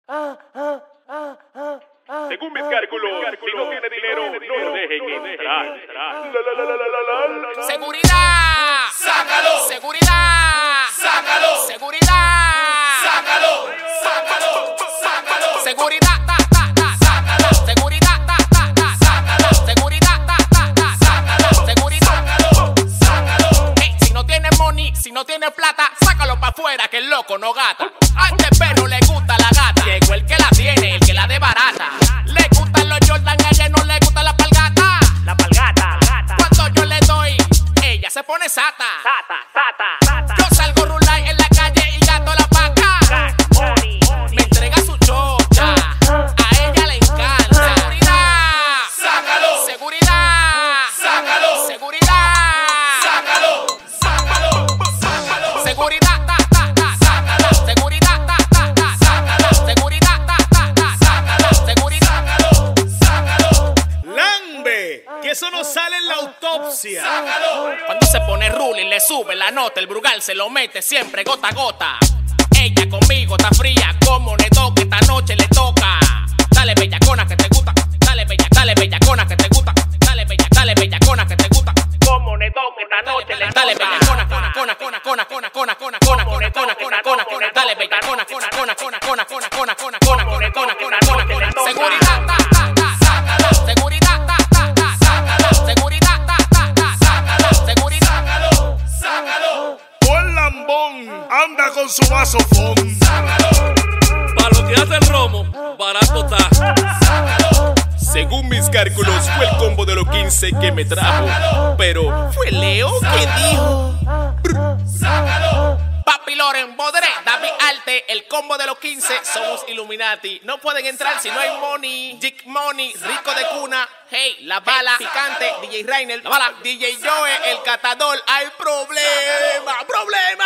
Según mis cálculos, si no tiene dinero, no lo dejen entrar. ¡Seguridad! ¡Sácalo! ¡Seguridad! ¡Sácalo! ¡Seguridad! ¡Sácalo! ¡Sácalo! ¡Sácalo! ¡Seguridad! ¡Sácalo! ¡Seguridad! ¡Sácalo! ¡Seguridad! ¡Sácalo! ¡Seguridad! ¡Sácalo! Hey, si no tiene money, si no tiene plata, sácalo pa' afuera que el loco no gata. A este perro le gusta la gata. Llegó el que la tiene, el que la desbarata. Le gustan los Jordan, a ella no le gusta la palgata. La palgata. Cuando yo le doy, ella se pone sata. Yo salgo rulay en la calle y gato la paca. Me entrega su chocha, a ella le encanta. Seguridad, sácalo. Seguridad, sácalo. Seguridad, sácalo. Sácalo. Seguridad, sácalo. Seguridad, sácalo. Seguridad, sácalo. Seguridad, sácalo. ¡Lambe! Que eso no sale en la autopsia. Cuando se pone ruling le sube la nota, el Brugal se lo mete siempre gota a gota. Ella conmigo está fría como Neto, que esta noche le toca. Dale bellacona que te gusta, dale bellacona que te gusta, dale bellacona que te gusta. Como Neto, que esta noche le toca. Dale bellacona, dale bellacona, seguridad, sácalo, seguridad, sácalo, seguridad, ¡Sácalo! Buen lambón anda con su vasofón. Para lo que hace el romo, barato está. Según mis cálculos, fue el combo de los 15 que me trajo. Pero fue Leo que dijo. Papi Loren, Bodre, David Arte, el combo de los 15, somos Illuminati. No pueden entrar si no hay money. Jig Money, rico de cuna. Hey, la bala, picante, DJ Rainer, la bala, DJ Joe, el catador. Hay problema.